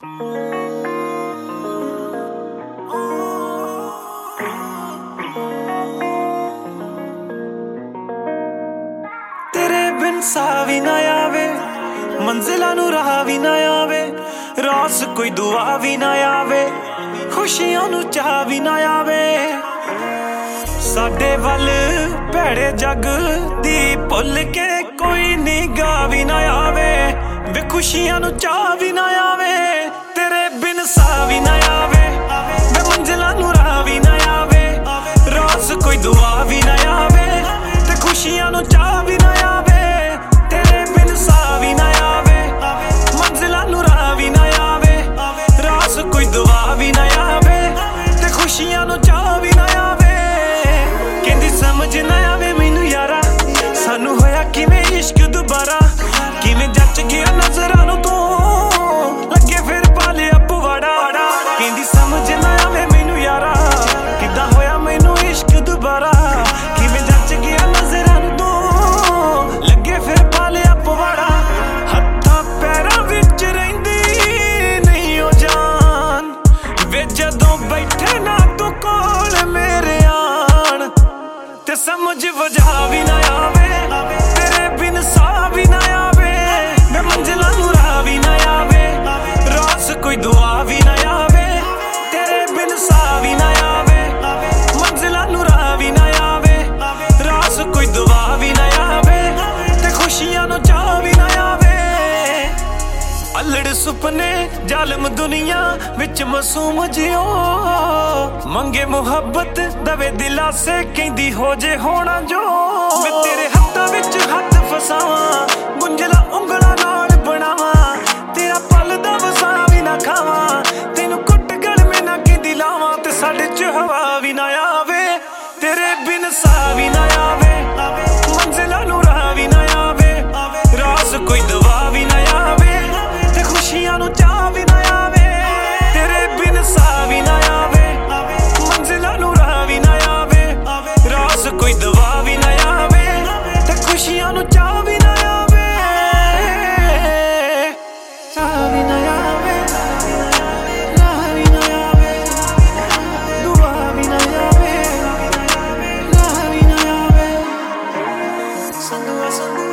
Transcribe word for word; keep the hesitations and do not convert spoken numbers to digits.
तेरे बिन सा भी ना आवे, मंजिलां नूं राह भी ना आवे, रास कोई दुआ भी ना आवे, खुशियां नूं चाह भी ना आवे। साडे वल भैड़े जग दी भुल के कोई निगाह भी ना आवे, वे खुशियां नूं चाह भी ना आवे। तेरे बिन सा भी ना आवे, वे मंजिलां नूं राह भी ना आवे, रास कोई दुआ भी ना आवे, ते खुशियां नूं चाह भी ना आवे। तेरे बिन सा भी ना आवे, मंजिलां नूं राह भी ना आवे, रास कोई दुआ भी ना आवे, ते खुशियां नूं चाह भी ना आवे। कहंदी समझ ना आवे मैनू यारा, सानू होया किवें इश्क दुबारा, किवें जच गया नजरां नूं तू लगे फिर पा लिया पवाड़ा। कहंदी समझ ना आवे मैनू यारा, किदां होया मैनू इश्क दुबारा, किवें जच गया नजरां नूं तू लगे फिर पा लिया पवाड़ा। हत्थां पैरां विच रहिंदी नहीं ओ जान, वे जदों बैठे ना तू कोल मेरे आन, ते समझ वजह भी ना आवे, तेरे बिन सा भी ना आवे, मैं मंजिलां नूं राह भी ना आवे, रास कोई दुआ भी ना आवे। तेरे बिन सा भी ना आवे, मंजिलां नूं राह भी ना आवे, रास कोई दुआ भी ना आवे, ते खुशियां नूं चाह भी ना आवे। अल्लड़ सुपने जालम दुनिया विच मासूम जियो, मंगे मुहब्बत दवे दिलासे कहंदी हो जे होना जो। मैं तेरे हत्थां विच हत्थ फसावां, गुंजला उंगलां नाल बनावां, तेरा पल दा वसा भी ना खावां, तेनू कुट गल में ना कहंदी लावां, ते साडे च हवा भी ना आवे। तेरे बिन सा भी ना आवे, मंजिलां नूं राह भी ना आवे, रास कोई दुआ भी ना आवे, ते खुशियां नूं चाह भी ना आवे। तेरे बिन सा भी ना आवे, मंजिलां नूं राह भी ना आवे, रास कोई दुआ भी ना आवे, ते खुशियां नूं चाह भी ना आवे। चाह भी ना आवे, राह भी ना आवे, दुआ भी ना आवे, राह भी ना आवे। संदूआ संदूआ